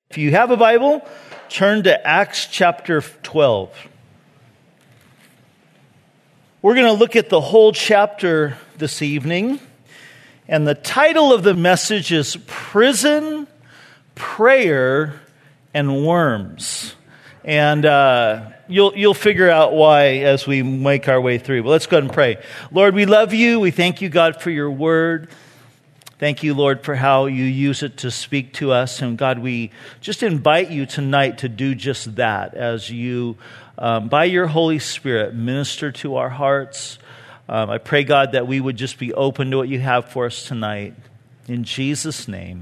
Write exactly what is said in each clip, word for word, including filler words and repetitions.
If you have a Bible, turn to Acts chapter twelve. We're going to look at the whole chapter this evening, and the title of the message is Prison, Prayer, and Worms. And uh, you'll you'll figure out why as we make our way through. But let's go ahead and pray. Lord, we love you. We thank you, God, for your word. Thank you, Lord, for how you use it to speak to us. And God, we just invite you tonight to do just that as you, um, by your Holy Spirit, minister to our hearts. Um, I pray, God, that we would just be open to what you have for us tonight. In Jesus' name,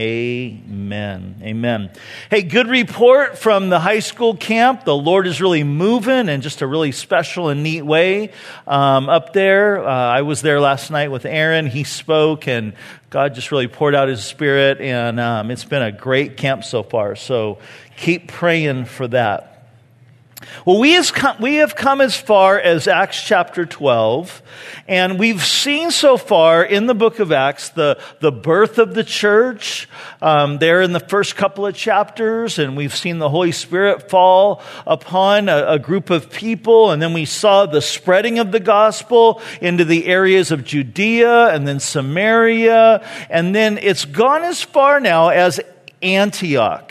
amen. Amen. Hey, good report from the high school camp. The Lord is really moving in just a really special and neat way um, up there. Uh, I was there last night with Aaron. He spoke, and God just really poured out His Spirit, and um, it's been a great camp so far. So keep praying for that. Well, we, has come, we have come as far as Acts chapter twelve, and we've seen so far in the book of Acts the, the birth of the church um, there in the first couple of chapters, and we've seen the Holy Spirit fall upon a, a group of people, and then we saw the spreading of the gospel into the areas of Judea and then Samaria, and then it's gone as far now as Antioch.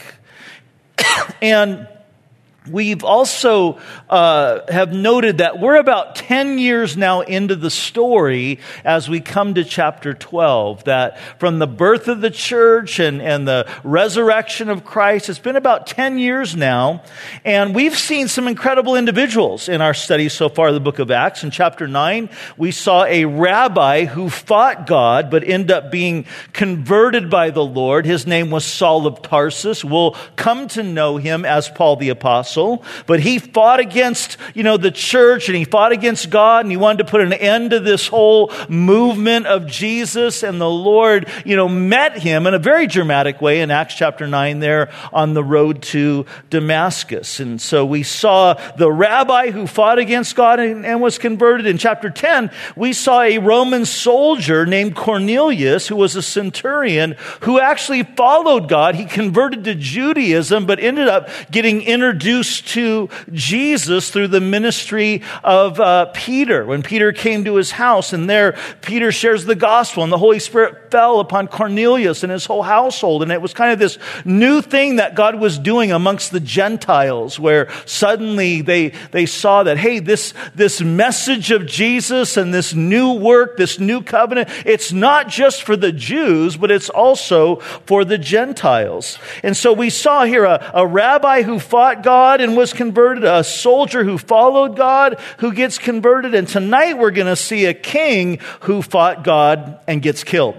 And we've also uh, have noted that we're about ten years now into the story as we come to chapter twelve, that from the birth of the church and, and the resurrection of Christ, it's been about ten years now, and we've seen some incredible individuals in our study so far of the book of Acts. In chapter nine, we saw a rabbi who fought God but ended up being converted by the Lord. His name was Saul of Tarsus. We'll come to know him as Paul the Apostle. But he fought against, you know, the church, and he fought against God, and he wanted to put an end to this whole movement of Jesus, and the Lord, you know, met him in a very dramatic way in Acts chapter nine there on the road to Damascus. And so we saw the rabbi who fought against God and, and was converted. In chapter ten, we saw a Roman soldier named Cornelius, who was a centurion, who actually followed God. He converted to Judaism, but ended up getting introduced to Jesus through the ministry of uh, Peter. When Peter came to his house, and there Peter shares the gospel, and the Holy Spirit fell upon Cornelius and his whole household. And it was kind of this new thing that God was doing amongst the Gentiles, where suddenly they they saw that, hey, this, this message of Jesus and this new work, this new covenant, it's not just for the Jews, but it's also for the Gentiles. And so we saw here a, a rabbi who fought God and was converted, a soldier who followed God who gets converted, and tonight we're going to see a king who fought God and gets killed.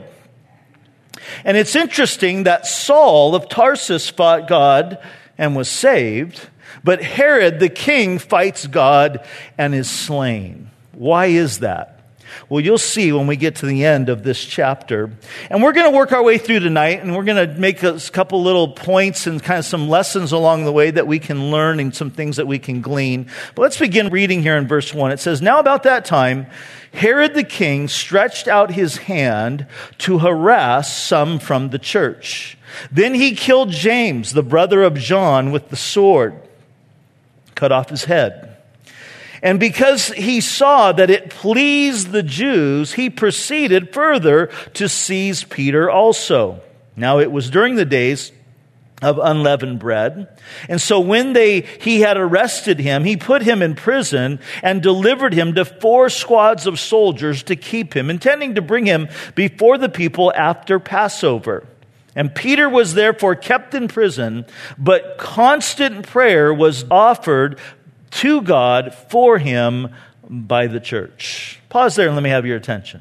And it's interesting that Saul of Tarsus fought God and was saved, but Herod the king fights God and is slain. Why is that? Well, you'll see when we get to the end of this chapter. And we're going to work our way through tonight, and we're going to make a couple little points and kind of some lessons along the way that we can learn and some things that we can glean. But let's begin reading here in verse one. It says, "Now about that time, Herod the king stretched out his hand to harass some from the church. Then he killed James, the brother of John, with the sword, cut off his head. And because he saw that it pleased the Jews, he proceeded further to seize Peter also. Now it was during the days of unleavened bread. And so when they he had arrested him, he put him in prison and delivered him to four squads of soldiers to keep him, intending to bring him before the people after Passover. And Peter was therefore kept in prison, but constant prayer was offered to God for him by the church." Pause there and let me have your attention.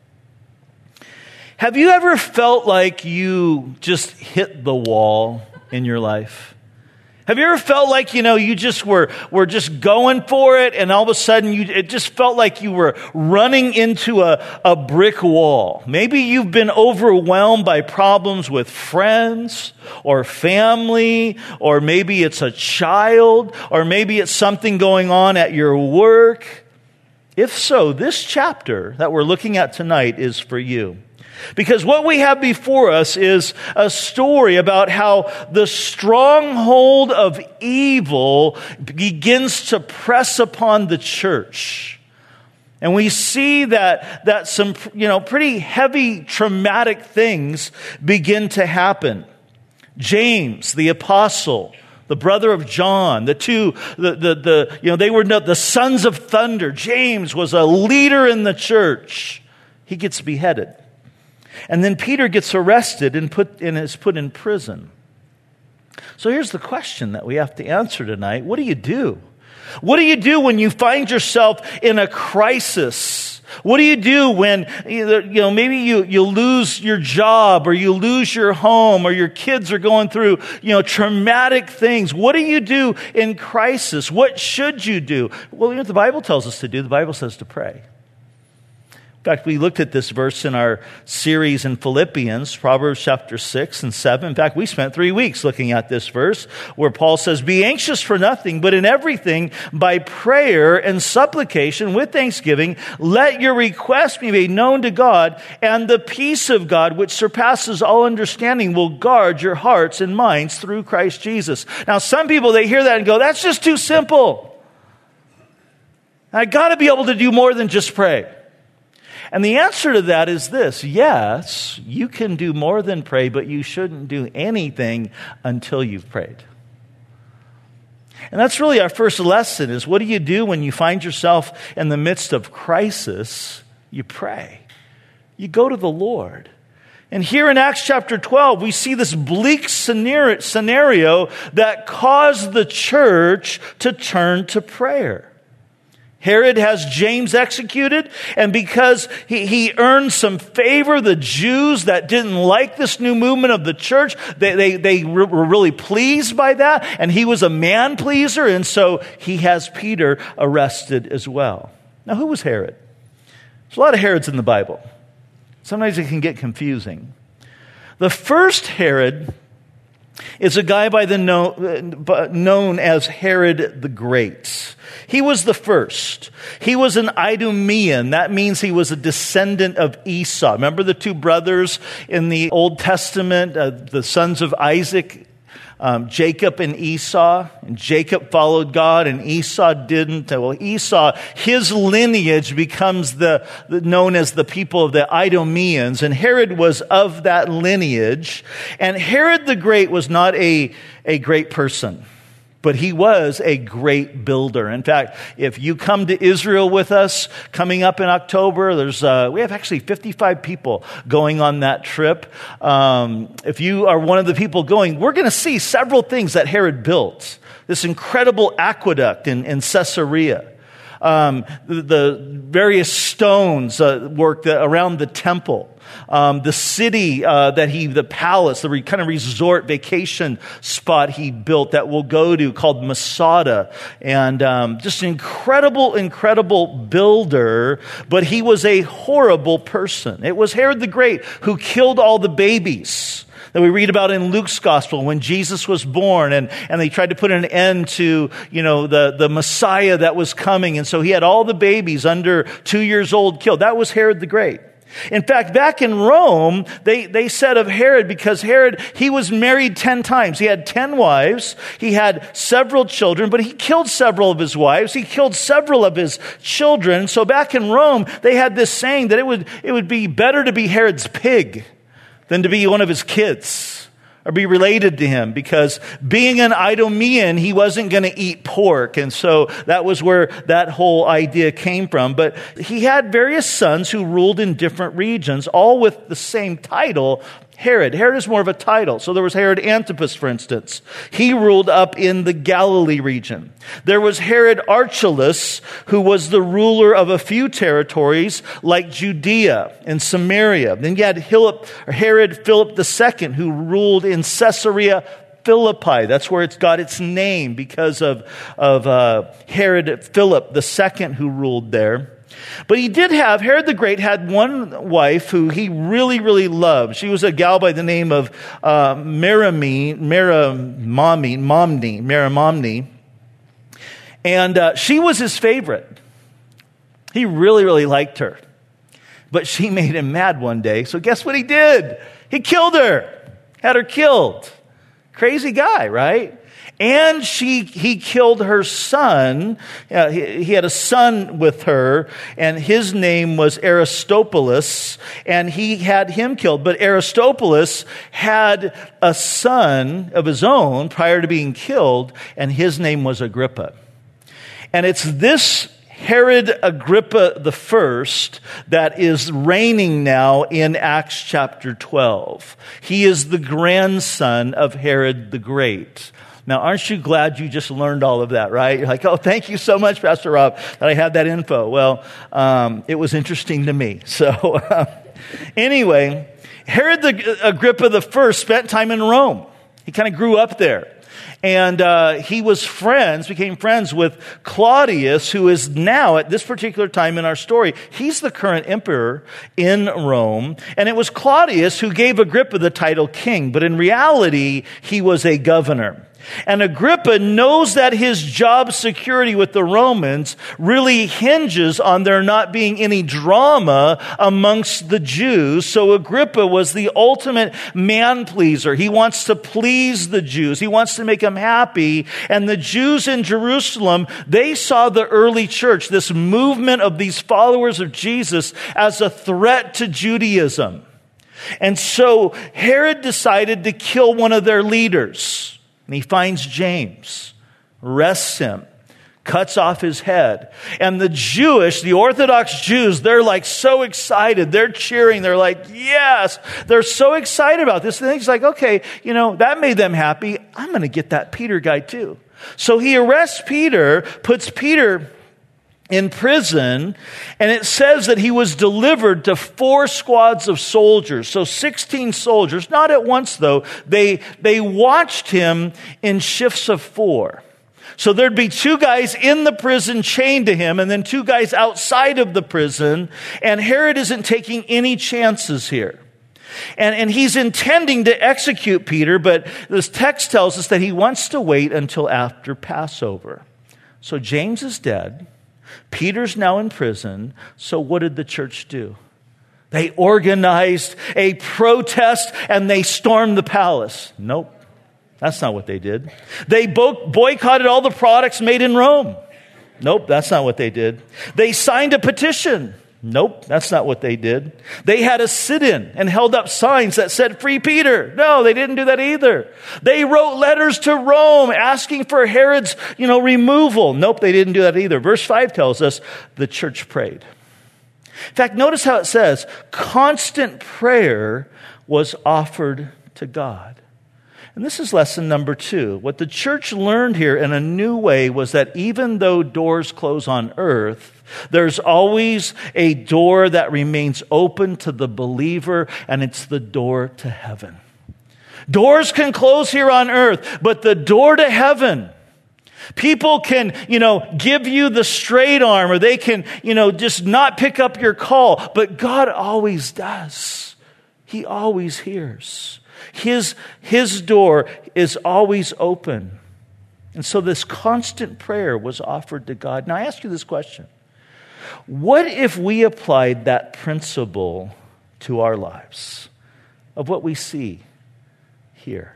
Have you ever felt like you just hit the wall in your life? Have you ever felt like, you know, you just were, were just going for it, and all of a sudden you, it just felt like you were running into a, a brick wall? Maybe you've been overwhelmed by problems with friends or family, or maybe it's a child, or maybe it's something going on at your work. If so, this chapter that we're looking at tonight is for you. Because what we have before us is a story about how the stronghold of evil begins to press upon the church. And we see that, that some, you know, pretty heavy traumatic things begin to happen. James, the apostle, the brother of John, the two, the, the, the you know, they were the sons of thunder. James was a leader in the church. He gets beheaded. And then Peter gets arrested and put and is put in prison. So here's the question that we have to answer tonight. What do you do? What do you do when you find yourself in a crisis? What do you do when, you know, maybe you, you lose your job or you lose your home or your kids are going through, you know, traumatic things? What do you do in crisis? What should you do? Well, you know what the Bible tells us to do? The Bible says to pray. In fact, we looked at this verse in our series in Philippians, Proverbs chapter six and seven. In fact, we spent three weeks looking at this verse where Paul says, "Be anxious for nothing, but in everything by prayer and supplication with thanksgiving, let your requests be made known to God, and the peace of God, which surpasses all understanding, will guard your hearts and minds through Christ Jesus." Now, some people, they hear that and go, "That's just too simple. I got to be able to do more than just pray." And the answer to that is this: yes, you can do more than pray, but you shouldn't do anything until you've prayed. And that's really our first lesson, is what do you do when you find yourself in the midst of crisis? You pray. You go to the Lord. And here in Acts chapter twelve, we see this bleak scenario that caused the church to turn to prayer. Herod has James executed, and because he, he earned some favor, the Jews that didn't like this new movement of the church, they, they, they were really pleased by that, and he was a man pleaser, and so he has Peter arrested as well. Now, who was Herod? There's a lot of Herods in the Bible. Sometimes it can get confusing. The first Herod is a guy by the known, known as Herod the Great. He was the first. He was an Idumean. That means he was a descendant of Esau. Remember the two brothers in the Old Testament, uh, the sons of Isaac, um, Jacob and Esau? And Jacob followed God and Esau didn't. Well, Esau, his lineage becomes the, the known as the people of the Idumeans. And Herod was of that lineage. And Herod the Great was not a, a great person, but he was a great builder. In fact, if you come to Israel with us coming up in October, there's uh, we have actually fifty-five people going on that trip. Um, if you are one of the people going, we're going to see several things that Herod built. This incredible aqueduct in, in Caesarea. Um, the, the various stones uh, work the, around the temple. Um, the city uh, that he, the palace, the re, kind of resort vacation spot he built that we'll go to called Masada. And um, just an incredible, incredible builder, but he was a horrible person. It was Herod the Great who killed all the babies that we read about in Luke's gospel when Jesus was born, and, and they tried to put an end to, you know, the, the Messiah that was coming. And so he had all the babies under two years old killed. That was Herod the Great. In fact, back in Rome, they, they said of Herod, because Herod, he was married ten times. He had ten wives. He had several children, but he killed several of his wives. He killed several of his children. So back in Rome, they had this saying that it would, it would be better to be Herod's pig than to be one of his kids or be related to him, because being an Idumean, he wasn't going to eat pork. And so that was where that whole idea came from. But he had various sons who ruled in different regions, all with the same title, Herod. Herod is more of a title. So there was Herod Antipas, for instance. He ruled up in the Galilee region. There was Herod Archelaus, who was the ruler of a few territories like Judea and Samaria. Then you had Herod Philip the Second, who ruled in Caesarea Philippi. That's where it's got its name, because of, of uh, Herod Philip the Second, who ruled there. But he did have, Herod the Great had one wife who he really, really loved. She was a gal by the name of uh, Maramine, Maramamni, Momni, Maramamni. And uh, she was his favorite. He really, really liked her. But she made him mad one day. So guess what he did? He killed her. Had her killed. Crazy guy, right? And she, he killed her son. Uh, he, he had a son with her, and his name was Aristobulus, and he had him killed. But Aristobulus had a son of his own prior to being killed, and his name was Agrippa. And it's this Herod Agrippa the First that is reigning now in Acts chapter twelve. He is the grandson of Herod the Great. Now, aren't you glad you just learned all of that, right? You're like, oh, thank you so much, Pastor Rob, that I had that info. Well, um, it was interesting to me. So uh, anyway, Herod the Agrippa the First spent time in Rome. He kind of grew up there. And uh, he was friends, became friends with Claudius, who is now, at this particular time in our story, he's the current emperor in Rome. And it was Claudius who gave Agrippa the title king, but in reality, he was a governor. And Agrippa knows that his job security with the Romans really hinges on there not being any drama amongst the Jews. So Agrippa was the ultimate man pleaser. He wants to please the Jews. He wants to make them happy. And the Jews in Jerusalem, they saw the early church, this movement of these followers of Jesus, as a threat to Judaism. And so Herod decided to kill one of their leaders. And he finds James, arrests him, cuts off his head. And the Jewish, the Orthodox Jews, they're like so excited. They're cheering. They're like, yes. They're so excited about this. And he's like, okay, you know, that made them happy. I'm going to get that Peter guy too. So he arrests Peter, puts Peter in prison, and it says that he was delivered to four squads of soldiers. So sixteen soldiers, not at once though. They, they watched him in shifts of four. So there'd be two guys in the prison chained to him, and then two guys outside of the prison. And Herod isn't taking any chances here. And, and he's intending to execute Peter, but this text tells us that he wants to wait until after Passover. So James is dead. Peter's now in prison. So what did the church do? They organized a protest and they stormed the palace. Nope. That's not what they did. They bo- boycotted all the products made in Rome. Nope, that's not what they did. They signed a petition. Nope, that's not what they did. They had a sit-in and held up signs that said, "Free Peter." No, they didn't do that either. They wrote letters to Rome asking for Herod's, you know, removal. Nope, they didn't do that either. Verse five tells us the church prayed. In fact, notice how it says, constant prayer was offered to God. And this is lesson number two. What the church learned here in a new way was that even though doors close on earth, there's always a door that remains open to the believer, and it's the door to heaven. Doors can close here on earth, but the door to heaven, people can, you know, give you the straight arm, or they can, you know, just not pick up your call, but God always does. He always hears. His, his door is always open. And so this constant prayer was offered to God. Now I ask you this question. What if we applied that principle to our lives of what we see here?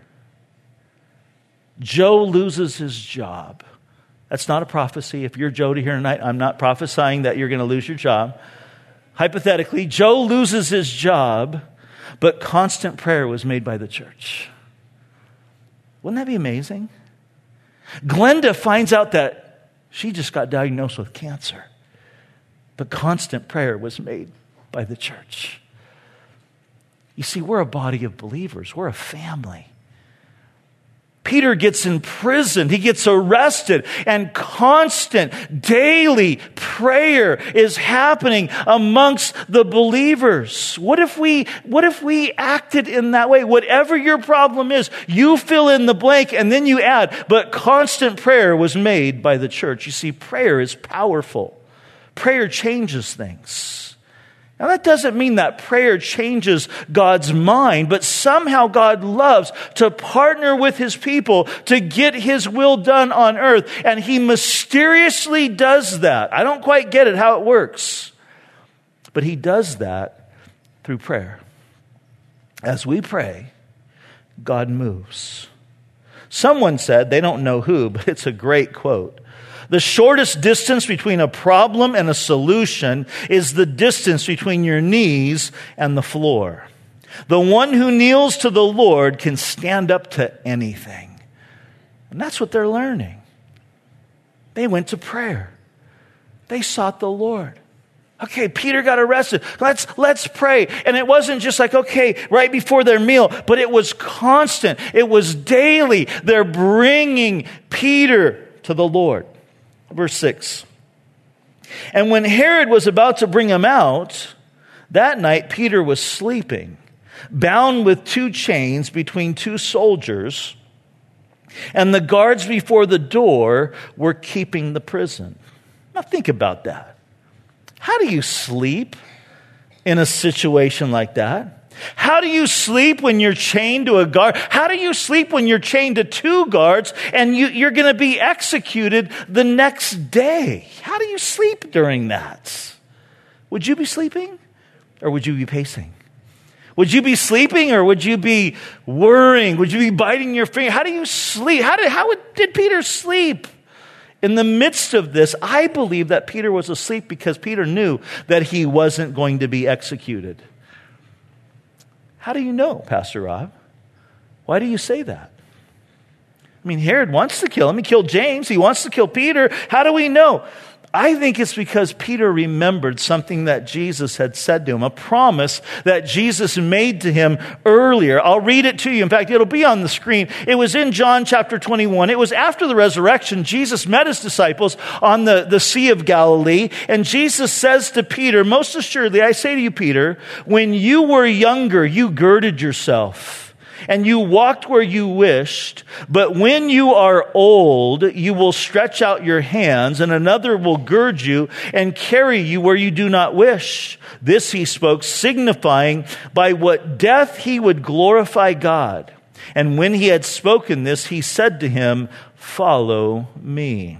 Joe loses his job. That's not a prophecy. If you're Joe to here tonight, I'm not prophesying that you're going to lose your job. Hypothetically, Joe loses his job, but constant prayer was made by the church. Wouldn't that be amazing? Glenda finds out that she just got diagnosed with cancer, but constant prayer was made by the church. You see, we're a body of believers. We're a family. Peter gets imprisoned. He gets arrested. And constant, daily prayer is happening amongst the believers. What if we, what if we acted in that way? Whatever your problem is, you fill in the blank and then you add, but constant prayer was made by the church. You see, prayer is powerful. Prayer changes things. Now, that doesn't mean that prayer changes God's mind, but somehow God loves to partner with His people to get His will done on earth, and He mysteriously does that. I don't quite get it, how it works. But he does that through prayer. As we pray, God moves. Someone said, they don't know who, but it's a great quote. The shortest distance between a problem and a solution is the distance between your knees and the floor. The one who kneels to the Lord can stand up to anything. And that's what they're learning. They went to prayer. They sought the Lord. Okay, Peter got arrested. Let's, let's pray. And it wasn't just like, okay, right before their meal, but it was constant. It was daily. They're bringing Peter to the Lord. Verse six. And when Herod was about to bring him out, that night Peter was sleeping, bound with two chains between two soldiers, and the guards before the door were keeping the prison. Now think about that. How do you sleep in a situation like that? How do you sleep when you're chained to a guard? How do you sleep when you're chained to two guards and you, you're going to be executed the next day? How do you sleep during that? Would you be sleeping or would you be pacing? Would you be sleeping or would you be worrying? Would you be biting your finger? How do you sleep? How did, how did Peter sleep? In the midst of this, I believe that Peter was asleep because Peter knew that he wasn't going to be executed. How do you know, Pastor Rob? Why do you say that? I mean, Herod wants to kill him. He killed James. He wants to kill Peter. How do we know? I think it's because Peter remembered something that Jesus had said to him, a promise that Jesus made to him earlier. I'll read it to you. In fact, it'll be on the screen. It was in John chapter twenty-one. It was after the resurrection. Jesus met his disciples on the, the Sea of Galilee, and Jesus says to Peter, most assuredly, I say to you, Peter, when you were younger, you girded yourself and you walked where you wished, but when you are old, you will stretch out your hands, and another will gird you and carry you where you do not wish. This he spoke, signifying by what death he would glorify God. And when he had spoken this, he said to him, follow me.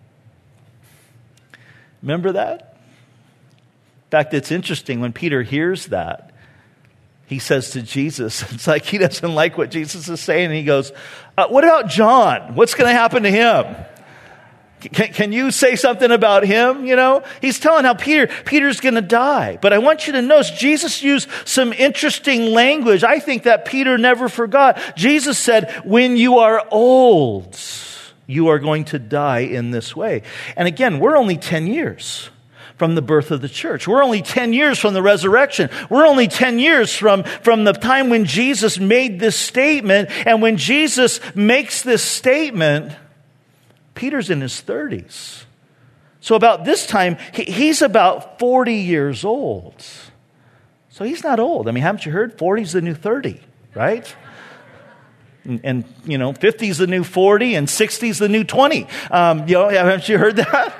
Remember that? In fact, it's interesting when Peter hears that. He says to Jesus, it's like he doesn't like what Jesus is saying. And he goes, uh, what about John? What's going to happen to him? Can, can you say something about him? You know, he's telling how Peter, Peter's going to die. But I want you to notice Jesus used some interesting language. I think that Peter never forgot. Jesus said, when you are old, you are going to die in this way. And again, we're only ten years from the birth of the church. We're only ten years from the resurrection. We're only ten years from, from the time when Jesus made this statement. And when Jesus makes this statement, Peter's in his thirties. So about this time, he, he's about forty years old. So he's not old. I mean, haven't you heard? forty is the new thirty, right? And, and you know, fifty is the new forty and sixty is the new twenty. Um, you know, haven't you heard that?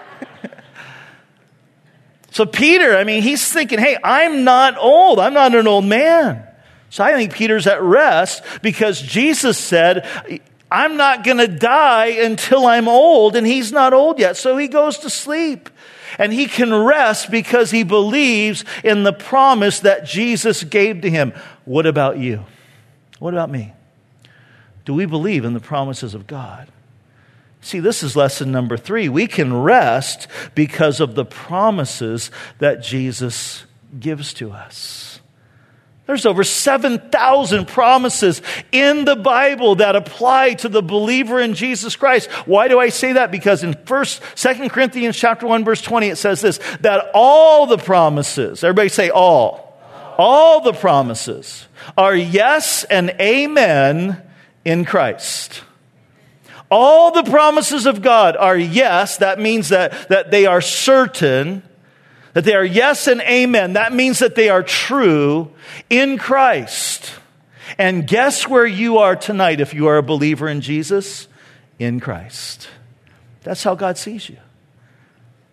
So Peter, I mean, he's thinking, hey, I'm not old. I'm not an old man. So I think Peter's at rest because Jesus said, I'm not going to die until I'm old, and he's not old yet. So he goes to sleep. And he can rest because he believes in the promise that Jesus gave to him. What about you? What about me? Do we believe in the promises of God? See, this is lesson number three. We can rest because of the promises that Jesus gives to us. There's over seven thousand promises in the Bible that apply to the believer in Jesus Christ. Why do I say that? Because in First, Second Corinthians chapter one, verse twenty, it says this, that all the promises, everybody say all, all the promises are yes and amen in Christ. All the promises of God are yes. That means that, that they are certain, that they are yes and amen. That means that they are true in Christ. And guess where you are tonight if you are a believer in Jesus? In Christ. That's how God sees you.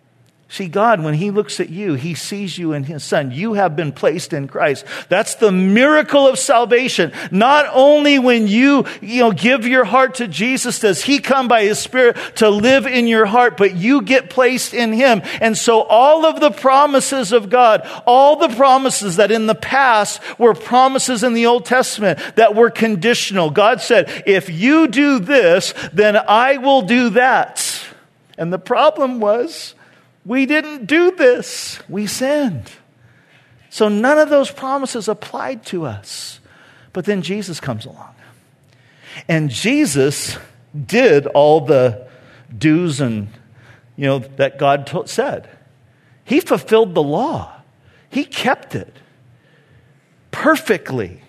See, God, when he looks at you, he sees you in his Son. You have been placed in Christ. That's the miracle of salvation. Not only when you, you know, give your heart to Jesus, does he come by his Spirit to live in your heart, but you get placed in him. And so all of the promises of God, all the promises that in the past were promises in the Old Testament that were conditional. God said, if you do this, then I will do that. And the problem was, we didn't do this. We sinned. So none of those promises applied to us. But then Jesus comes along. And Jesus did all the do's and, you know, that God t- said. He fulfilled the law. He kept it perfectly.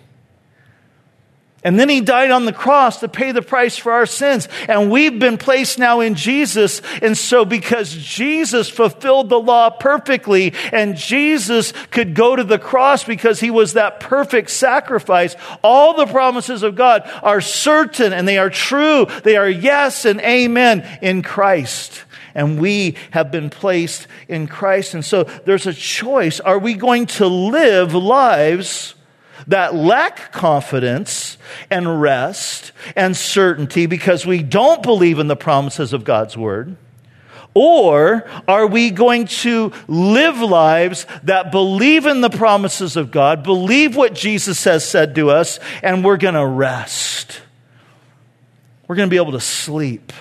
And then he died on the cross to pay the price for our sins. And we've been placed now in Jesus. And so because Jesus fulfilled the law perfectly and Jesus could go to the cross because he was that perfect sacrifice, all the promises of God are certain and they are true. They are yes and amen in Christ. And we have been placed in Christ. And so there's a choice. Are we going to live lives that lack confidence and rest and certainty because we don't believe in the promises of God's word? Or are we going to live lives that believe in the promises of God, believe what Jesus has said to us, and we're going to rest? We're going to be able to sleep.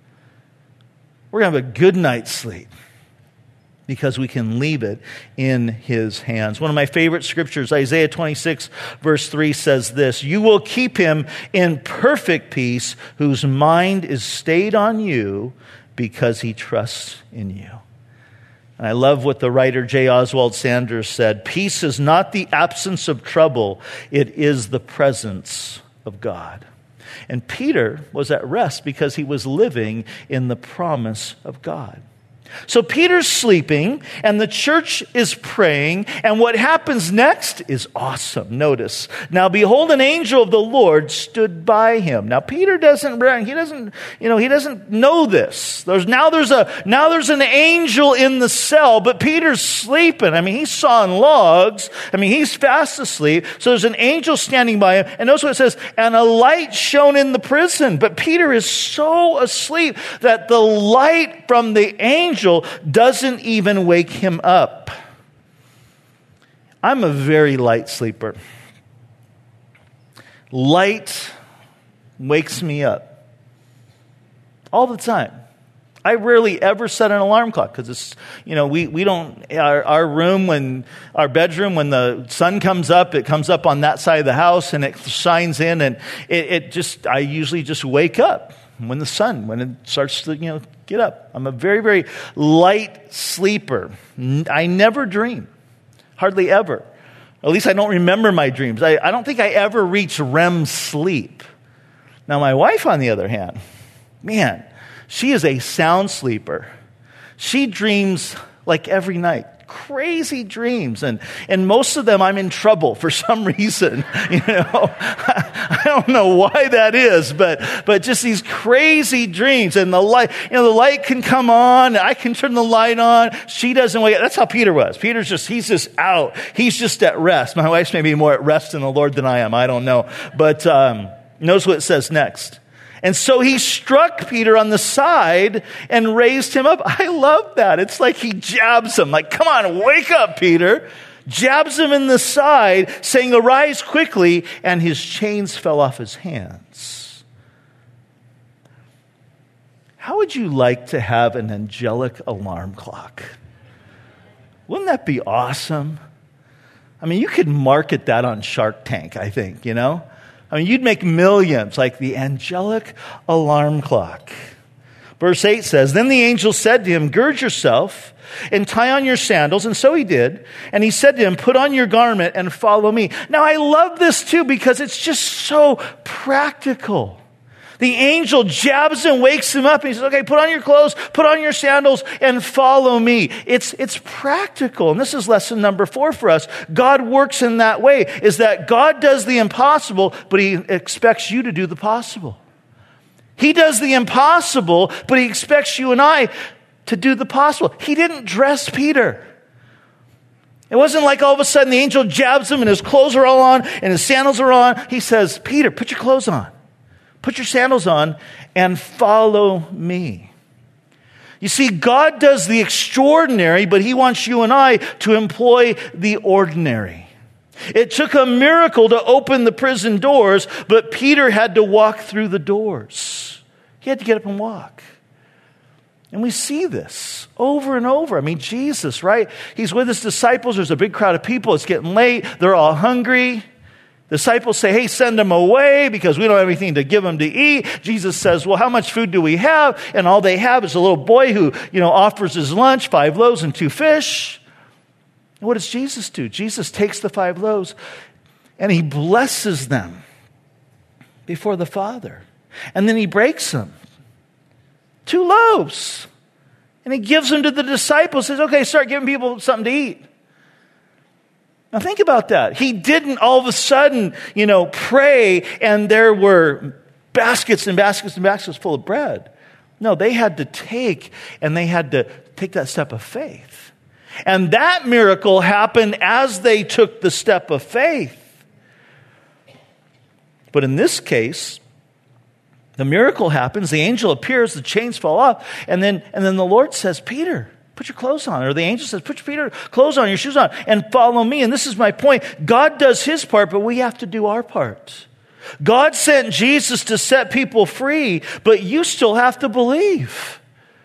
We're going to have a good night's sleep, because we can leave it in his hands. One of my favorite scriptures, Isaiah twenty-six, verse three says this: you will keep him in perfect peace, whose mind is stayed on you, because he trusts in you. And I love what the writer J. Oswald Sanders said: peace is not the absence of trouble, it is the presence of God. And Peter was at rest because he was living in the promise of God. So Peter's sleeping and the church is praying, and what happens next is awesome. Notice, now behold, an angel of the Lord stood by him. Now Peter doesn't, he doesn't, you know, he doesn't know this. There's now there's a now there's an angel in the cell, but Peter's sleeping. I mean, he's sawing logs. I mean, he's fast asleep. So there's an angel standing by him, and notice what it says: and a light shone in the prison. But Peter is so asleep that the light from the angel doesn't even wake him up. I'm a very light sleeper. Light wakes me up all the time. I rarely ever set an alarm clock because it's, you know, we, we don't, our, our room, when our bedroom, when the sun comes up, it comes up on that side of the house and it shines in, and it, it just, I usually just wake up when the sun, when it starts to, you know, get up. I'm a very, very light sleeper. I never dream. Hardly ever. At least I don't remember my dreams. I, I don't think I ever reach R E M sleep. Now, my wife, on the other hand, man, she is a sound sleeper. She dreams like every night. Crazy dreams, and and most of them I'm in trouble for some reason. You know, I don't know why that is, but but just these crazy dreams, and the light, you know, the light can come on, I can turn the light on. She doesn't wake up. That's how Peter was. Peter's just he's just out. He's just at rest. My wife's maybe more at rest in the Lord than I am. I don't know, but um, notice what it says next. And so he struck Peter on the side and raised him up. I love that. It's like he jabs him, like, come on, wake up, Peter. Jabs him in the side, saying, arise quickly, and his chains fell off his hands. How would you like to have an angelic alarm clock? Wouldn't that be awesome? I mean, you could market that on Shark Tank, I think, you know? I mean, you'd make millions, like the angelic alarm clock. Verse eight says, then the angel said to him, gird yourself and tie on your sandals. And so he did. And he said to him, put on your garment and follow me. Now, I love this too because it's just so practical. The angel jabs him, wakes him up, and he says, okay, put on your clothes, put on your sandals, and follow me. It's, it's practical. And this is lesson number four for us. God works in that way, is that God does the impossible, but he expects you to do the possible. He does the impossible, but he expects you and I to do the possible. He didn't dress Peter. It wasn't like all of a sudden the angel jabs him and his clothes are all on and his sandals are on. He says, Peter, put your clothes on. Put your sandals on and follow me. You see, God does the extraordinary, but he wants you and I to employ the ordinary. It took a miracle to open the prison doors, but Peter had to walk through the doors. He had to get up and walk. And we see this over and over. I mean, Jesus, right? He's with his disciples. There's a big crowd of people. It's getting late. They're all hungry. The disciples say, hey, send them away because we don't have anything to give them to eat. Jesus says, well, how much food do we have? And all they have is a little boy who, you know, offers his lunch, five loaves and two fish. And what does Jesus do? Jesus takes the five loaves and he blesses them before the Father. And then he breaks them. Two loaves. And he gives them to the disciples. Says, okay, start giving people something to eat. Now think about that. He didn't all of a sudden, you know, pray and there were baskets and baskets and baskets full of bread. No, they had to take and they had to take that step of faith. And that miracle happened as they took the step of faith. But in this case, the miracle happens, the angel appears, the chains fall off, and then, and then the Lord says, Peter, put your clothes on. Or the angel says, put your Peter, clothes on, your shoes on, and follow me. And this is my point. God does his part, but we have to do our part. God sent Jesus to set people free, but you still have to believe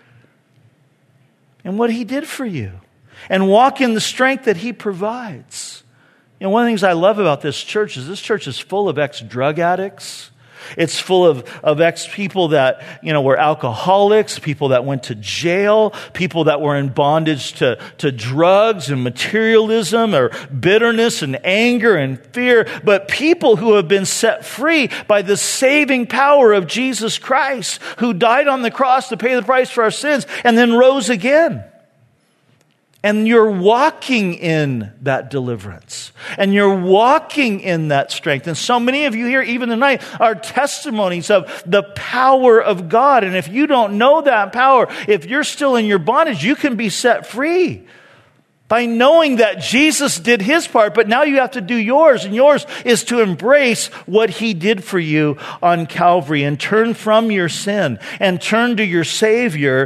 in what he did for you and walk in the strength that he provides. You know, one of the things I love about this church is this church is full of ex-drug addicts. It's full of, of ex-people that, you know, were alcoholics, people that went to jail, people that were in bondage to, to drugs and materialism or bitterness and anger and fear, but people who have been set free by the saving power of Jesus Christ, who died on the cross to pay the price for our sins and then rose again. And you're walking in that deliverance. And you're walking in that strength. And so many of you here, even tonight, are testimonies of the power of God. And if you don't know that power, if you're still in your bondage, you can be set free by knowing that Jesus did his part, but now you have to do yours. And yours is to embrace what he did for you on Calvary and turn from your sin and turn to your Savior.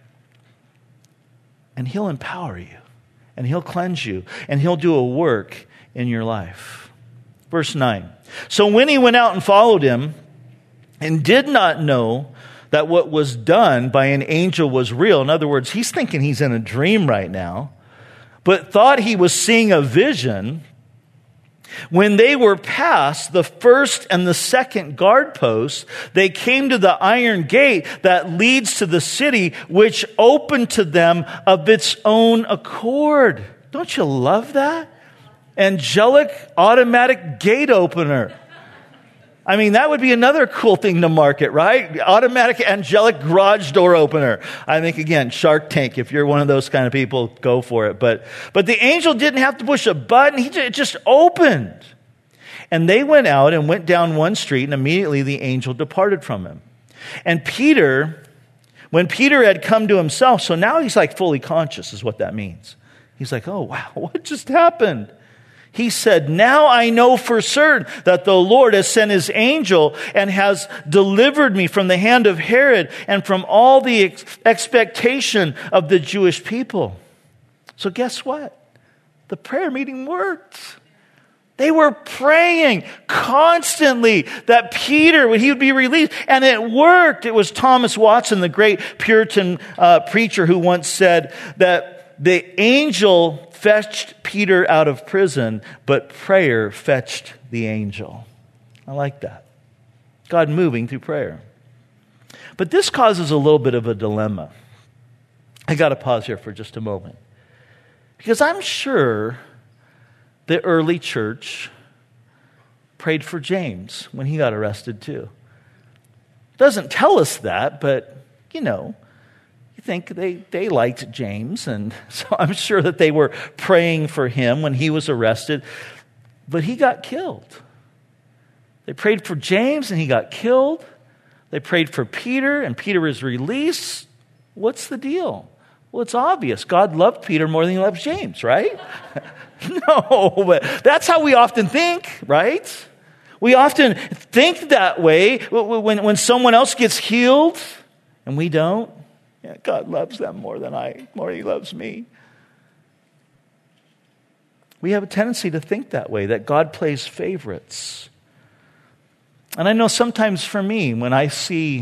And he'll empower you, and he'll cleanse you, and he'll do a work in your life. Verse nine. So when he went out and followed him, and did not know that what was done by an angel was real. In other words, he's thinking he's in a dream right now, but thought he was seeing a vision. When they were past the first and the second guard posts, they came to the iron gate that leads to the city, which opened to them of its own accord. Don't you love that? Angelic automatic gate opener. I mean, that would be another cool thing to market, right? Automatic angelic garage door opener. I think, again, Shark Tank, if you're one of those kind of people, go for it. But, but the angel didn't have to push a button. He just, it just opened. And they went out and went down one street, and immediately the angel departed from him. And Peter, when Peter had come to himself, so now he's like fully conscious is what that means. He's like, oh, wow, what just happened? He said, now I know for certain that the Lord has sent his angel and has delivered me from the hand of Herod and from all the ex- expectation of the Jewish people. So guess what? The prayer meeting worked. They were praying constantly that Peter, he would be released. And it worked. It was Thomas Watson, the great Puritan uh, preacher, who once said that the angel fetched Peter out of prison, but prayer fetched the angel. I like that. God moving through prayer. But this causes a little bit of a dilemma. I got to pause here for just a moment. Because I'm sure the early church prayed for James when he got arrested too. It doesn't tell us that, but, you know, I think they, they liked James, and so I'm sure that they were praying for him when he was arrested, but he got killed. They prayed for James, and he got killed. They prayed for Peter, and Peter was released. What's the deal? Well, it's obvious. God loved Peter more than he loves James, right? No, but that's how we often think, right? We often think that way when, when someone else gets healed and we don't. Yeah, God loves them more than I, more than he loves me. We have a tendency to think that way, that God plays favorites. And I know sometimes for me, when I see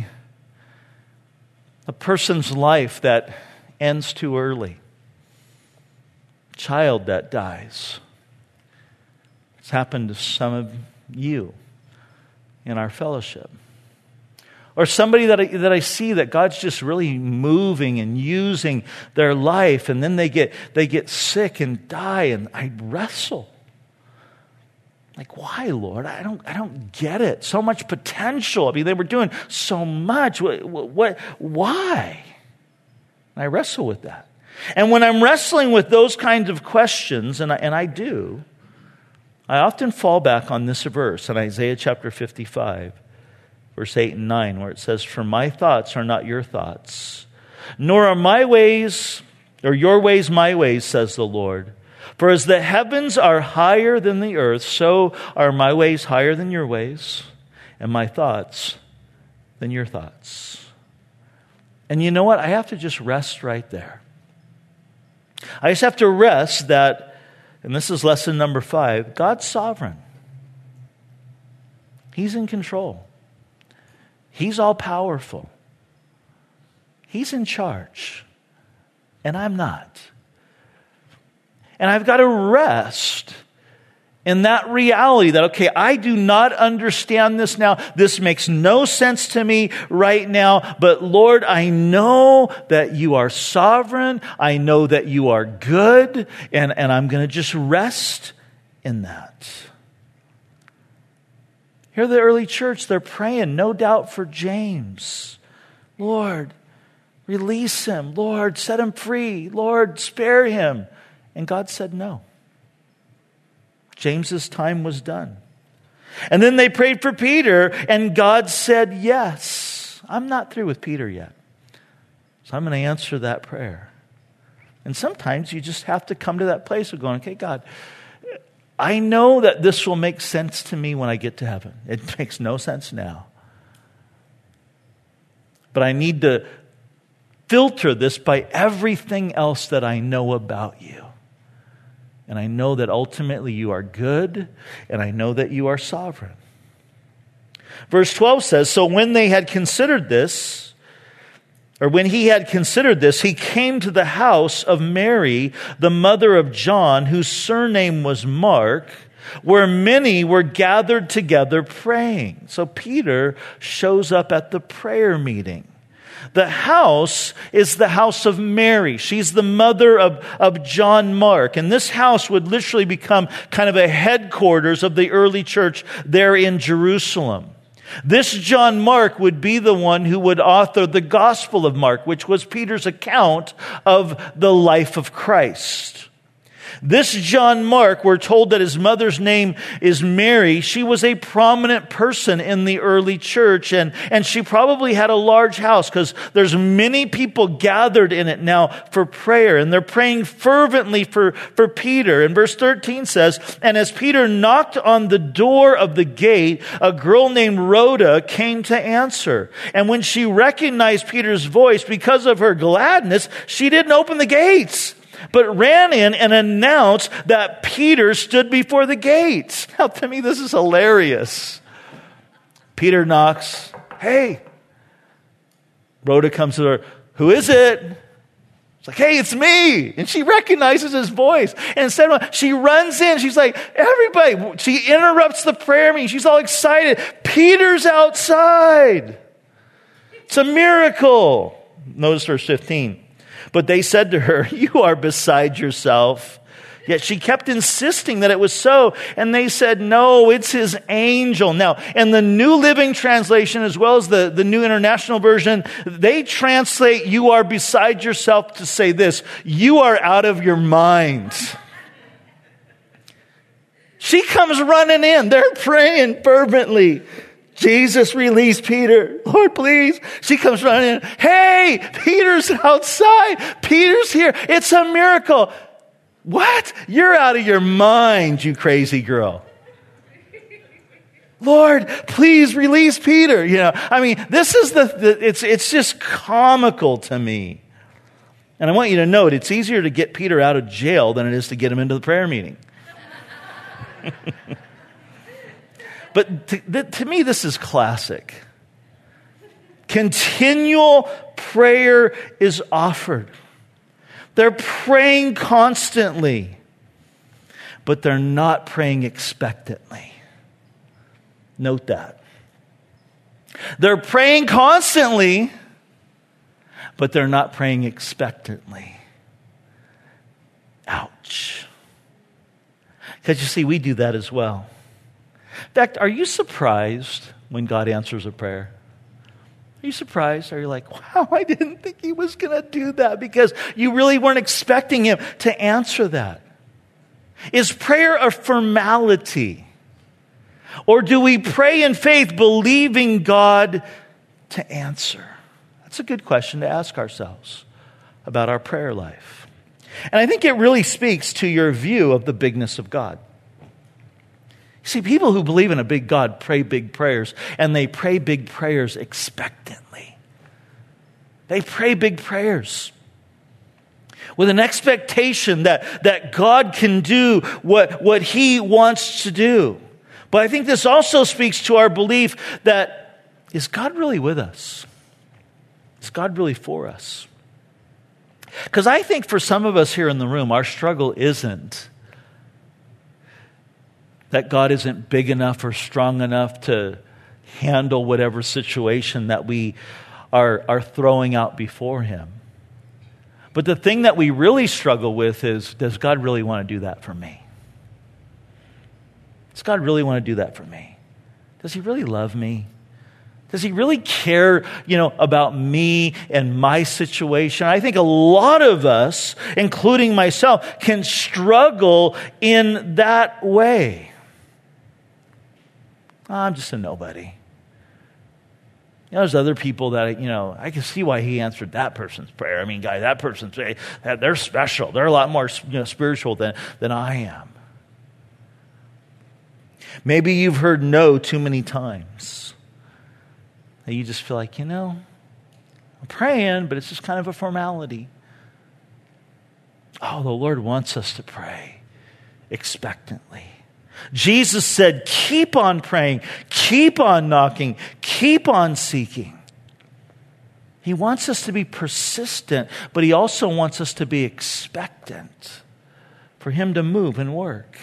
a person's life that ends too early, a child that dies, it's happened to some of you in our fellowship. Or somebody that I, that I see that God's just really moving and using their life, and then they get they get sick and die, and I wrestle. Like, why, Lord? I don't I don't get it. So much potential. I mean, they were doing so much. What, what why? And I wrestle with that. And when I'm wrestling with those kinds of questions, and I, and I do, I often fall back on this verse in Isaiah chapter fifty-five. Verse eight and nine, where it says, "For my thoughts are not your thoughts, nor are my ways, or your ways my ways, says the Lord. For as the heavens are higher than the earth, so are my ways higher than your ways, and my thoughts than your thoughts." And you know what? I have to just rest right there. I just have to rest that, and this is lesson number five, God's sovereign. He's in control. He's all-powerful. He's in charge. And I'm not. And I've got to rest in that reality that, okay, I do not understand this now. This makes no sense to me right now. But Lord, I know that you are sovereign. I know that you are good. And, and I'm going to just rest in that. Here, the early church, they're praying, no doubt, for James. Lord, release him. Lord, set him free. Lord, spare him. And God said no. James's time was done. And then they prayed for Peter, and God said yes. I'm not through with Peter yet. So I'm going to answer that prayer. And sometimes you just have to come to that place of going, okay, God, I know that this will make sense to me when I get to heaven. It makes no sense now. But I need to filter this by everything else that I know about you. And I know that ultimately you are good, and I know that you are sovereign. Verse twelve says, "So when they had considered this, or when he had considered this, he came to the house of Mary, the mother of John, whose surname was Mark, where many were gathered together praying." So Peter shows up at the prayer meeting. The house is the house of Mary. She's the mother of, of John Mark. And this house would literally become kind of a headquarters of the early church there in Jerusalem. This John Mark would be the one who would author the Gospel of Mark, which was Peter's account of the life of Christ. This John Mark, we're told that his mother's name is Mary. She was a prominent person in the early church, and, and she probably had a large house because there's many people gathered in it now for prayer, and they're praying fervently for, for Peter. And verse thirteen says, "And as Peter knocked on the door of the gate, a girl named Rhoda came to answer. And when she recognized Peter's voice, because of her gladness, she didn't open the gates, but ran in and announced that Peter stood before the gates." Now, to me, this is hilarious. Peter knocks. "Hey." Rhoda comes to her. "Who is it?" It's like, "Hey, it's me." And she recognizes his voice. And instead of, she runs in. She's like, everybody. She interrupts the prayer meeting. She's all excited. Peter's outside. It's a miracle. Notice verse fifteen. "But they said to her, 'You are beside yourself.' Yet she kept insisting that it was so. And they said, 'No, it's his angel.'" Now, in the New Living Translation, as well as the, the New International Version, they translate "you are beside yourself" to say this: "You are out of your mind." She comes running in. They're praying fervently. Jesus, release Peter. Lord, please. She comes running in. Hey, Peter's outside. Peter's here. It's a miracle. What? You're out of your mind, you crazy girl. Lord, please release Peter. You know, I mean, this is the, the it's, it's just comical to me. And I want you to note, it's easier to get Peter out of jail than it is to get him into the prayer meeting. But to, to me, this is classic. Continual prayer is offered. They're praying constantly, but they're not praying expectantly. Note that. They're praying constantly, but they're not praying expectantly. Ouch. Because you see, we do that as well. In fact, are you surprised when God answers a prayer? Are you surprised? Are you like, wow, I didn't think he was going to do that, because you really weren't expecting him to answer that? Is prayer a formality? Or do we pray in faith believing God to answer? That's a good question to ask ourselves about our prayer life. And I think it really speaks to your view of the bigness of God. See, people who believe in a big God pray big prayers, and they pray big prayers expectantly. They pray big prayers with an expectation that, that God can do what, what he wants to do. But I think this also speaks to our belief that, is God really with us? Is God really for us? Because I think for some of us here in the room, our struggle isn't that God isn't big enough or strong enough to handle whatever situation that we are, are throwing out before him. But the thing that we really struggle with is, does God really want to do that for me? Does God really want to do that for me? Does he really love me? Does he really care, you know, about me and my situation? I think a lot of us, including myself, can struggle in that way. I'm just a nobody. You know, there's other people that, you know, I can see why he answered that person's prayer. I mean, guys, that person's, they're special. They're a lot more, you know, spiritual than, than I am. Maybe you've heard no too many times. And you just feel like, you know, I'm praying, but it's just kind of a formality. Oh, the Lord wants us to pray expectantly. Jesus said, keep on praying, keep on knocking, keep on seeking. He wants us to be persistent, but he also wants us to be expectant for him to move and work.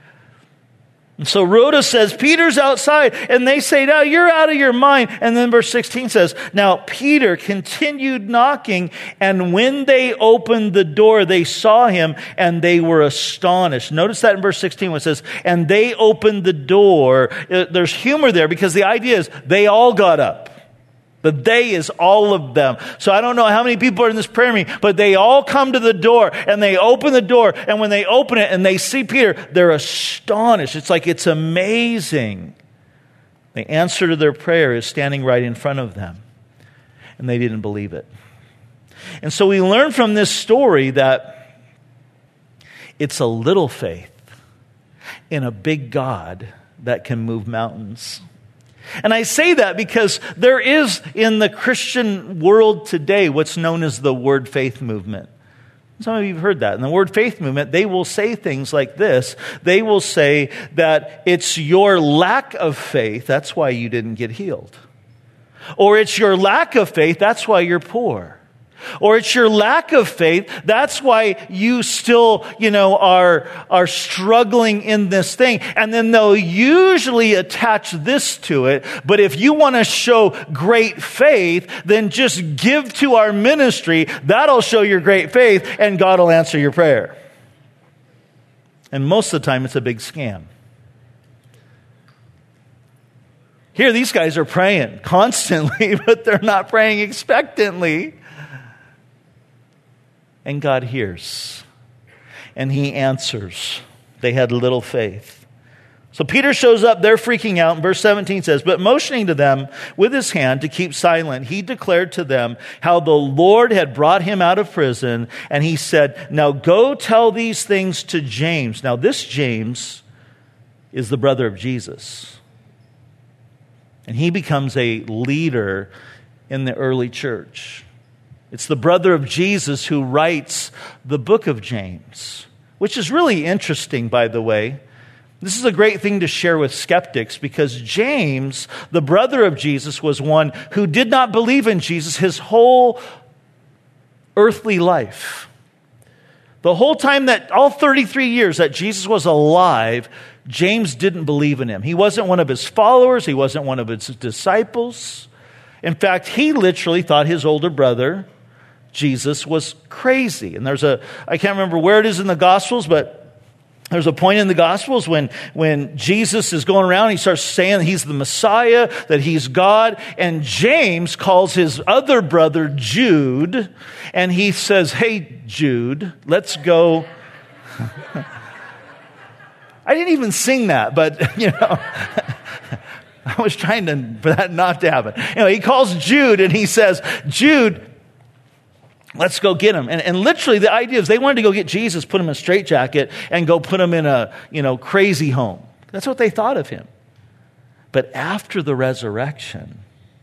And so Rhoda says, Peter's outside, and they say, no, you're out of your mind. And then verse sixteen says, now Peter continued knocking, and when they opened the door, they saw him, and they were astonished. Notice that in verse sixteen when it says, and they opened the door. There's humor there, because the idea is they all got up. The they is all of them. So I don't know how many people are in this prayer meeting, but they all come to the door and they open the door. And when they open it and they see Peter, they're astonished. It's like it's amazing. The answer to their prayer is standing right in front of them. And they didn't believe it. And so we learn from this story that it's a little faith in a big God that can move mountains. And I say that because there is in the Christian world today what's known as the word faith movement. Some of you have heard that. In the word faith movement, they will say things like this. They will say that it's your lack of faith, that's why you didn't get healed. Or it's your lack of faith, that's why you're poor. Or it's your lack of faith, that's why you still, you know, are, are struggling in this thing. And then they'll usually attach this to it. But if you want to show great faith, then just give to our ministry. That'll show your great faith, and God will answer your prayer. And most of the time, it's a big scam. Here, these guys are praying constantly, but they're not praying expectantly. And God hears, and he answers. They had little faith. So Peter shows up, they're freaking out, and verse seventeen says, but motioning to them with his hand to keep silent, he declared to them how the Lord had brought him out of prison, and he said, now go tell these things to James. Now this James is the brother of Jesus. And he becomes a leader in the early church. It's the brother of Jesus who writes the book of James, which is really interesting, by the way. This is a great thing to share with skeptics because James, the brother of Jesus, was one who did not believe in Jesus his whole earthly life. The whole time that, all thirty-three years that Jesus was alive, James didn't believe in him. He wasn't one of his followers. He wasn't one of his disciples. In fact, he literally thought his older brother, Jesus, was crazy. And there's a, I can't remember where it is in the Gospels, but there's a point in the Gospels when, when Jesus is going around, he starts saying that he's the Messiah, that he's God, and James calls his other brother Jude, and he says, hey, Jude, let's go. I didn't even sing that, but, you know, I was trying to, for that not to happen. Anyway, he calls Jude, and he says, Jude, let's go get him. And, and literally the idea is they wanted to go get Jesus, put him in a straitjacket, and go put him in a, you know, crazy home. That's what they thought of him. But after the resurrection,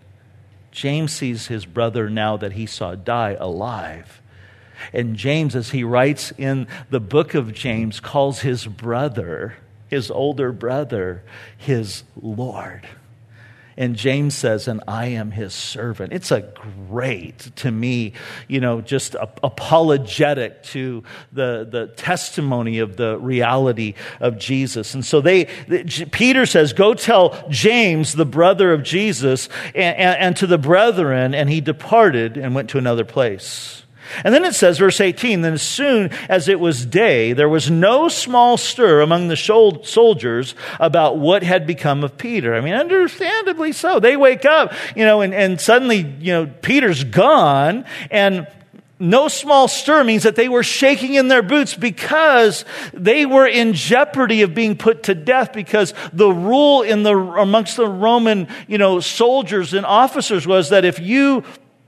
James sees his brother now that he saw die alive. And James, as he writes in the book of James, calls his brother, his older brother, his Lord. And James says, and I am his servant. It's a great, to me, you know, just a, apologetic to the, the testimony of the reality of Jesus. And so they, they Peter says, go tell James, the brother of Jesus, and, and, and to the brethren, and he departed and went to another place. And then it says, verse eighteen, then as soon as it was day, there was no small stir among the soldiers about what had become of Peter. I mean, understandably so. They wake up, you know, and, and suddenly, you know, Peter's gone, and no small stir means that they were shaking in their boots because they were in jeopardy of being put to death, because the rule in the amongst the Roman, you know, soldiers and officers was that if you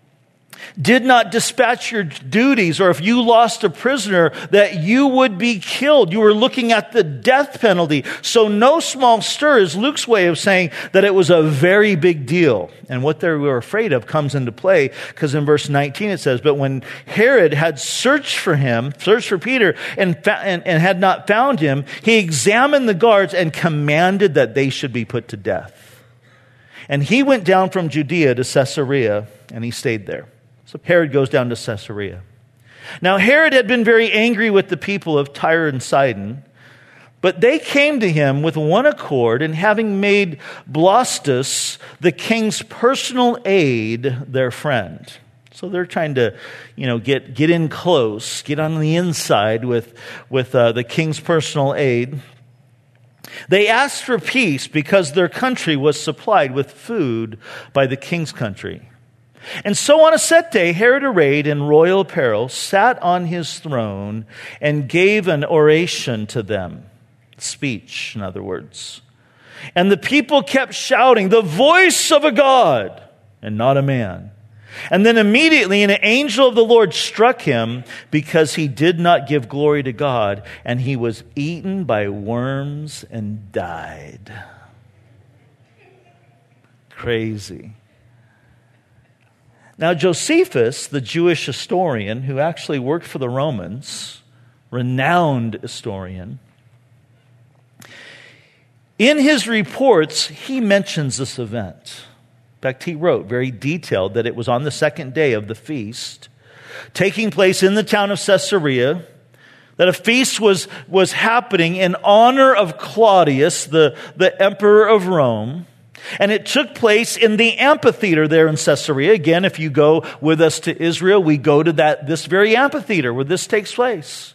did not dispatch your duties, or if you lost a prisoner, that you would be killed. You were looking at the death penalty. So no small stir is Luke's way of saying that it was a very big deal. And what they were afraid of comes into play, because in verse nineteen it says, but when Herod had searched for him, searched for Peter, and, fa- and, and had not found him, he examined the guards and commanded that they should be put to death. And he went down from Judea to Caesarea, and he stayed there. So Herod goes down to Caesarea. Now Herod had been very angry with the people of Tyre and Sidon, but they came to him with one accord, and having made Blastus, the king's personal aide, their friend. So they're trying to, you know, get get in close, get on the inside with, with uh, the king's personal aide. They asked for peace because their country was supplied with food by the king's country. And so on a set day, Herod, arrayed in royal apparel, sat on his throne and gave an oration to them. Speech, in other words. And the people kept shouting, the voice of a God and not a man. And then immediately an angel of the Lord struck him because he did not give glory to God, and he was eaten by worms and died. Crazy. Now, Josephus, the Jewish historian who actually worked for the Romans, renowned historian, in his reports, he mentions this event. In fact, he wrote very detailed that it was on the second day of the feast, taking place in the town of Caesarea, that a feast was, was happening in honor of Claudius, the, the emperor of Rome. And it took place in the amphitheater there in Caesarea. Again, if you go with us to Israel, we go to that this very amphitheater where this takes place.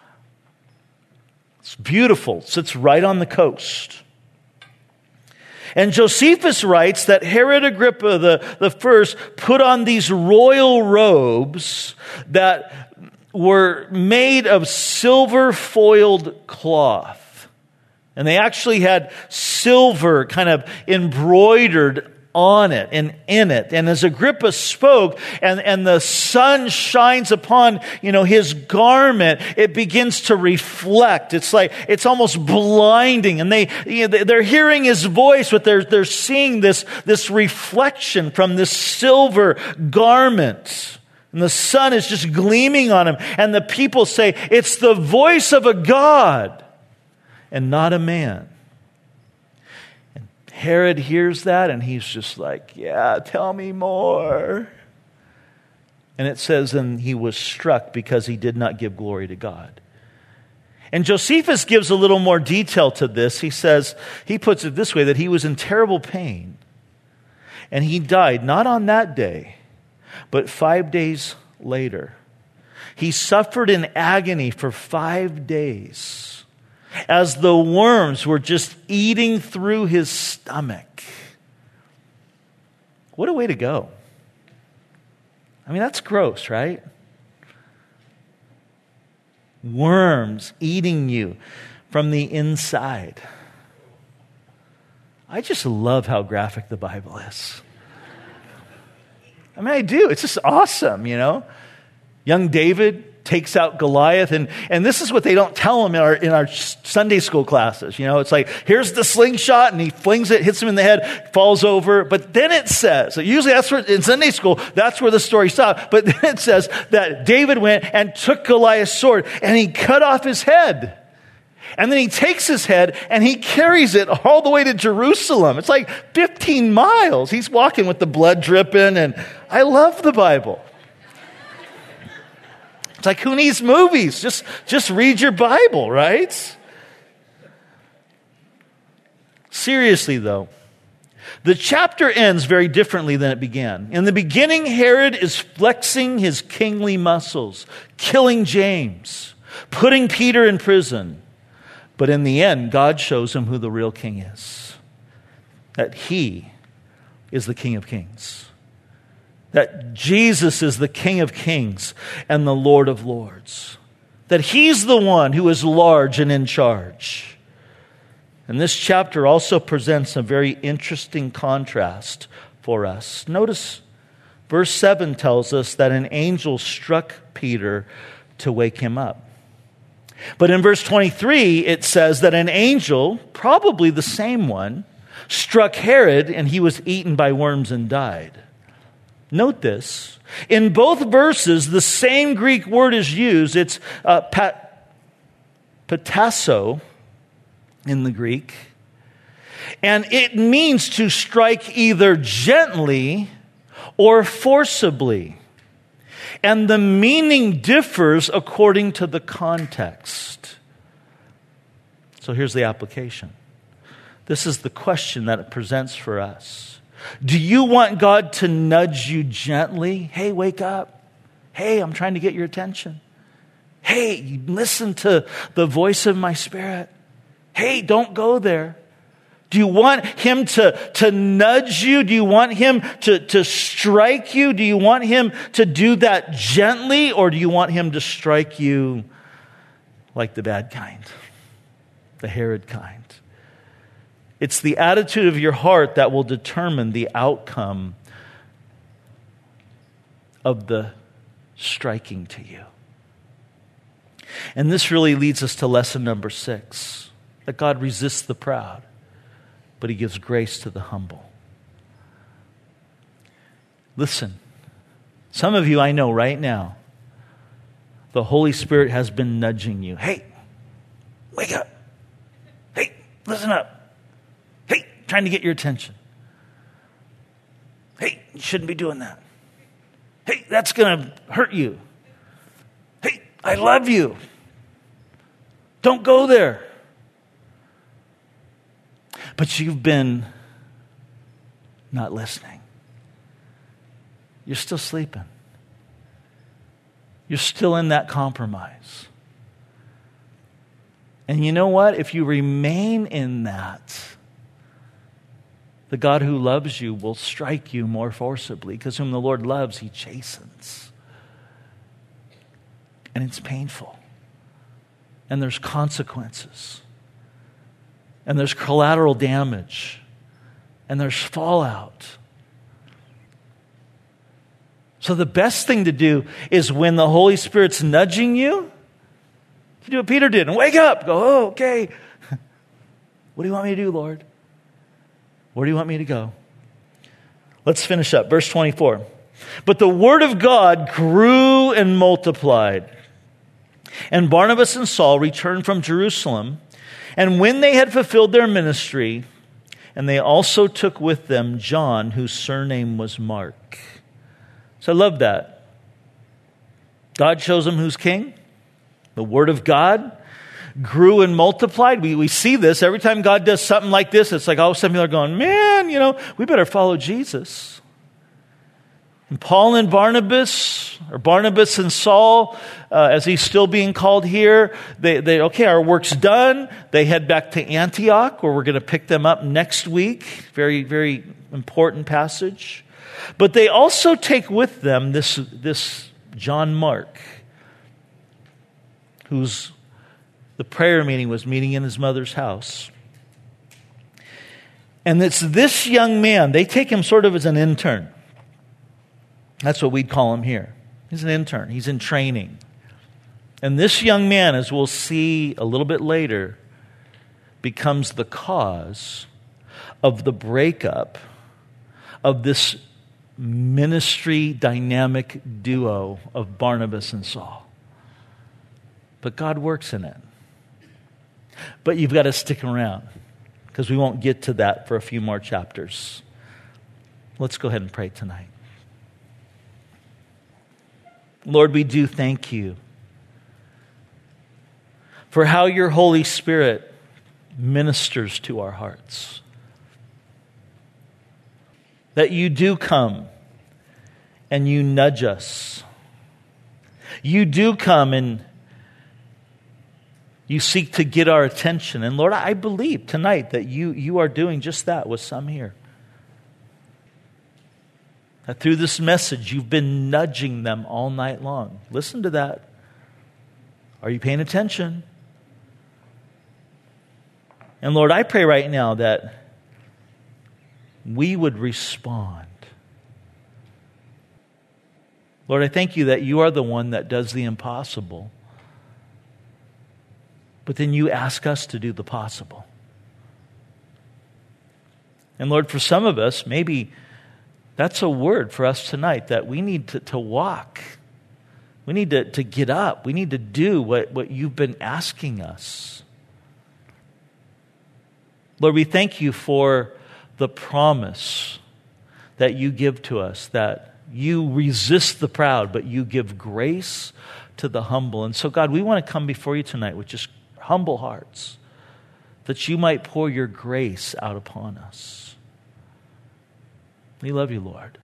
It's beautiful. It sits right on the coast. And Josephus writes that Herod Agrippa the, the first put on these royal robes that were made of silver foiled cloth. And they actually had silver kind of embroidered on it and in it. And as Agrippa spoke and, and the sun shines upon, you know, his garment, it begins to reflect. It's like, it's almost blinding. And they, you know, they're hearing his voice, but they're, they're seeing this, this reflection from this silver garment. And the sun is just gleaming on him. And the people say, it's the voice of a God and not a man. Herod hears that and he's just like, yeah, tell me more. And it says, and he was struck because he did not give glory to God. And Josephus gives a little more detail to this. He says, he puts it this way, that he was in terrible pain. And he died not on that day, but five days later. He suffered in agony for five days. As the worms were just eating through his stomach. What a way to go. I mean, that's gross, right? Worms eating you from the inside. I just love how graphic the Bible is. I mean, I do. It's just awesome, you know. Young David takes out Goliath, and, and this is what they don't tell him in our, in our Sunday school classes. You know, it's like, here's the slingshot, and he flings it, hits him in the head, falls over. But then it says, so usually that's where, in Sunday school, that's where the story stops. But then it says that David went and took Goliath's sword, and he cut off his head. And then he takes his head, and he carries it all the way to Jerusalem. It's like fifteen miles. He's walking with the blood dripping, and I love the Bible. It's like, who needs movies? Just, just read your Bible, right? Seriously, though, the chapter ends very differently than it began. In the beginning, Herod is flexing his kingly muscles, killing James, putting Peter in prison. But in the end, God shows him who the real king is. That he is the King of Kings. That Jesus is the King of Kings and the Lord of Lords. That he's the one who is large and in charge. And this chapter also presents a very interesting contrast for us. Notice verse seven tells us that an angel struck Peter to wake him up. But in verse twenty-three, it says that an angel, probably the same one, struck Herod and he was eaten by worms and died. Note this. In both verses, the same Greek word is used. It's uh, pat, patasso in the Greek. And it means to strike either gently or forcibly. And the meaning differs according to the context. So here's the application. This is the question that it presents for us. Do you want God to nudge you gently? Hey, wake up. Hey, I'm trying to get your attention. Hey, listen to the voice of my spirit. Hey, don't go there. Do you want him to, to nudge you? Do you want him to, to strike you? Do you want him to do that gently? Or do you want him to strike you like the bad kind, the Herod kind? It's the attitude of your heart that will determine the outcome of the striking to you. And this really leads us to lesson number six, that God resists the proud, but he gives grace to the humble. Listen, some of you I know right now, the Holy Spirit has been nudging you. Hey, wake up. Hey, listen up. Hey, trying to get your attention. Hey, you shouldn't be doing that. Hey, that's going to hurt you. Hey, I love you. Don't go there. But you've been not listening. You're still sleeping. You're still in that compromise. And you know what? If you remain in that, the God who loves you will strike you more forcibly, because whom the Lord loves, he chastens. And it's painful. And there's consequences. and there's collateral damage, and there's fallout. So the best thing to do is when the Holy Spirit's nudging you, to do what Peter did and wake up. Go, oh, okay. What do you want me to do, Lord? Where do you want me to go? Let's finish up. Verse twenty-four. But the word of God grew and multiplied. And Barnabas and Saul returned from Jerusalem. And when they had fulfilled their ministry, and they also took with them John, whose surname was Mark. So I love that. God shows them who's king. The word of God grew and multiplied. We, we see this every time God does something like this. It's like all of a sudden people are going, man, you know, we better follow Jesus. And Paul and Barnabas, or Barnabas and Saul, uh, as he's still being called here, they, they, okay, our work's done. They head back to Antioch, where we're going to pick them up next week. Very, very important passage. But they also take with them this, this John Mark, who's the prayer meeting was meeting in his mother's house. And it's this young man, they take him sort of as an intern. That's what we'd call him here. He's an intern. He's in training. And this young man, as we'll see a little bit later, becomes the cause of the breakup of this ministry dynamic duo of Barnabas and Saul. But God works in it. But you've got to stick around, because we won't get to that for a few more chapters. Let's go ahead and pray tonight. Lord, we do thank you for how your Holy Spirit ministers to our hearts. That you do come and you nudge us. You do come and you seek to get our attention. And Lord, I believe tonight that you, you are doing just that with some here. That through this message, you've been nudging them all night long. Listen to that. Are you paying attention? And Lord, I pray right now that we would respond. Lord, I thank you that you are the one that does the impossible. But then you ask us to do the possible. And Lord, for some of us, maybe that's a word for us tonight, that we need to, to walk. We need to, to get up. We need to do what, what you've been asking us. Lord, we thank you for the promise that you give to us, that you resist the proud, but you give grace to the humble. And so, God, we want to come before you tonight with just humble hearts, that you might pour your grace out upon us. We love you, Lord.